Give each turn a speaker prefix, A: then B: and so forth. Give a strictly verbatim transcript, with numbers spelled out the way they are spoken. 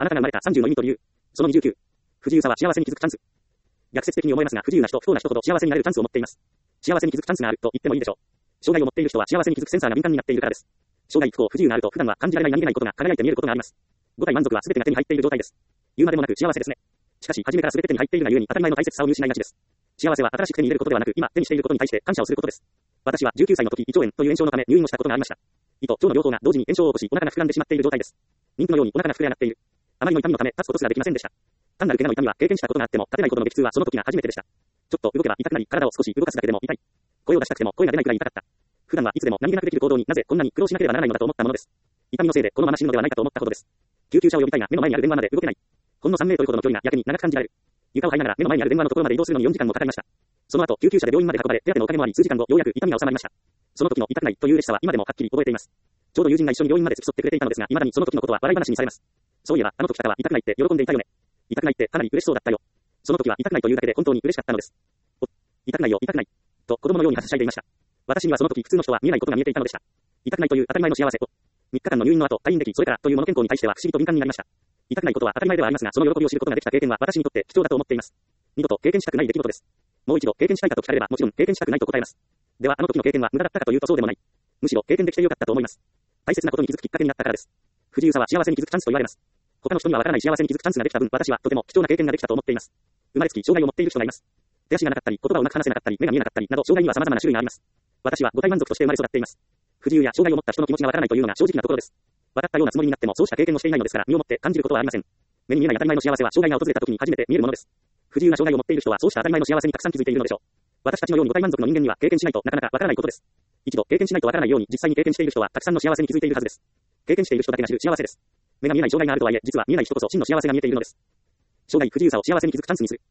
A: あなたが生まれたさんじゅうの意味と理由。そのにじゅうきゅう。不自由さは幸せに気づくチャンス。逆説的に思えますが、不自由な人、不幸な人ほど幸せになれるチャンスを持っています。幸せに気づくチャンスがあると言ってもいいでしょう。障害を持っている人は幸せに気づくセンサーが敏感になっているからです。障害不幸不自由があると普段は感じられない何気ないことが輝いて見えることがあります。五体満足は全てが手に入っている状態です。言うまでもなく幸せですね。しかし、初めから全て手に入っているがゆえに当たり前の大切さを見失いがちです。幸せは新しく手に入れることではなく、今手にしていることに対して感謝をすることです。私はじゅうきゅうさいの時、胃腸炎という炎症のため入院をしたことがありました。胃と腸の両方が同時に炎症を起こし、お腹が膨らんでしまっている状態です。妊婦のようにお腹が膨れ上がっている。あまりの痛みのため立つことすらできませんでした。単なる怪我の痛みは経験したことがあっても立てないほどの激痛はその時が初めてでした。ちょっと動けば痛くなり、体を少し動かすだけでも痛い。声を出したくても声が出ないくらい痛かった。普段はいつでも何気なくできる行動になぜこんなに苦労しなければならないのだと思ったものです。痛みのせいでこのまま死ぬのではないかと思ったほどです。救急車を呼びたいが目の前にある電話まで動けない。ほんのさんメートルほどの距離がやけに長く感じられる。床を這いながら目の前にある電話のところまで移動するのによんじかんもかかりました。その後救急車で病院まで運ばれ手当てのお金もあり数時間後ようやく痛みが収まりました。その時の痛くないという嬉しさは今でもはっきり覚えています。ちょうど友人が一緒に病院まで付き添ってくれていたのですが、未だにその時のことは笑い話にされます。そういえばあの時方は痛くないって喜んでいたよね。痛くないってかなり嬉しそうだったよ。その時は痛くないというだけで本当に嬉しかったのです。お、痛くないよ痛くない。と子供のようにはしゃいでいました。私にはその時普通の人は見えないことが見えていたのでした。痛くないという当たり前の幸せを。みっかかんの入院の後、退院でき、それからというもの健康に対しては不思議と敏感になりました。痛くないことは当たり前ではありますが、その喜びを知ることができた経験は私にとって貴重だと思っています。二度と経験したくない出来事です。もう一度経験したいかと聞かれればもちろん経験したくないと答えます。ではあの時の経験は無駄だったかというとそうでもない。むしろ経験できてよかったと思います。大切なことに気づくきっかけになったからです。不自由さは幸せに気づくチャンスと言われます。他の人にはわからない幸せに気づくチャンスができた分、私はとても貴重な経験ができたと思っています。生まれつき障害を持っている人がいます。手足がなかったり、言葉をうまく話せなかったり、目が見えなかったりなど障害には様々な種類があります。私は五体満足として生まれ育っています。不自由や障害を持った人の気持ちがわからないというのが正直なところです。分かったようなつもりになってもそうした経験をしていないのですから身をもって感じることはありません。目に見えない当たり前の幸せは障害が訪れた時に初めて見えるものです。不自由な障害を持っている人はそうした当たり前の幸せにたくさん気づいているのでしょう。私たちのように五体満足の人間には経験しないとなかなかわからないことです。一度経験しないとわからないように実際に経験している人はたくさんの幸せに気づいているはずです。経験している人だけが知る幸せです。目が見えない障害があるとはいえ実は見えない人こそ真の幸せが見えているのです。障害不自由さを幸せに気づくチャンスにする。